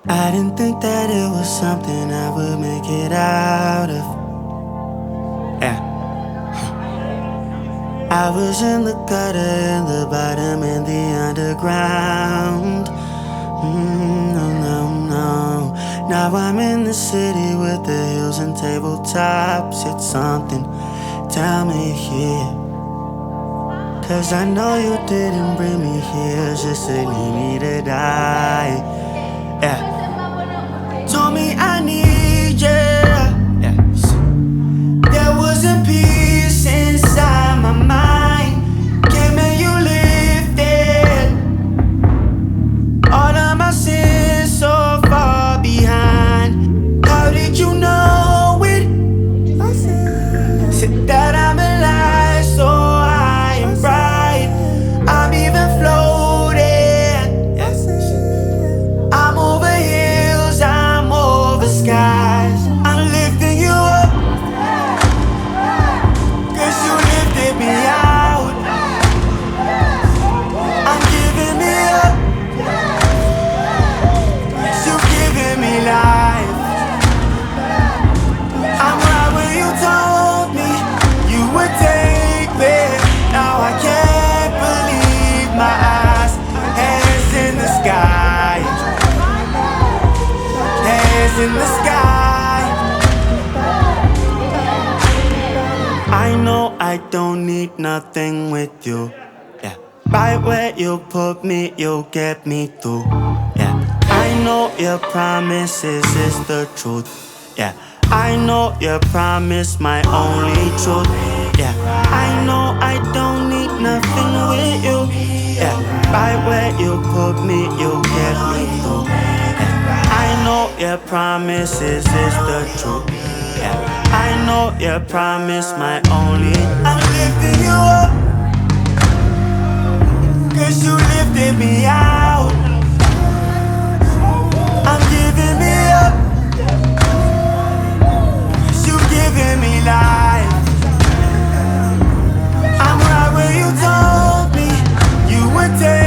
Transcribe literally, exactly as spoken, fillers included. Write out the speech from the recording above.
I didn't think that it was something I would make it out of. Yeah. I was in the gutter, in the bottom, in the underground. Mm, no, no, no. Now I'm in the city with the hills and tabletops. It's something, tell me here. Cause I know you didn't bring me here just to leave me to die. Yeah. Told me I need you. Yeah. There wasn't peace inside my mind. Can't make you lifted. All of my sins so far behind. How did you know it? Said that I'm alive, so high and bright. I'm even floating. I'm over hills, I'm over skies. I'm lifting you up, cause you lifted me out. I'm giving me up, cause you giving me life. I'm right where you told me you would take me. Now I can't believe my eyes. Hands in the sky, hands in the sky. I know I don't need nothing with you. Yeah. Right where you put me, you'll get me through. Yeah. I know your promises is the truth. Yeah. I know your promise my only truth. Yeah. I know I don't need nothing with you. Yeah. Right where you put me, you'll get me through. Yeah. I know your promises is the truth. Yeah. I know your promise my only. I'm lifting you up, cause you lifted me out. I'm giving me up, cause you giving me life. I'm right where you told me you would take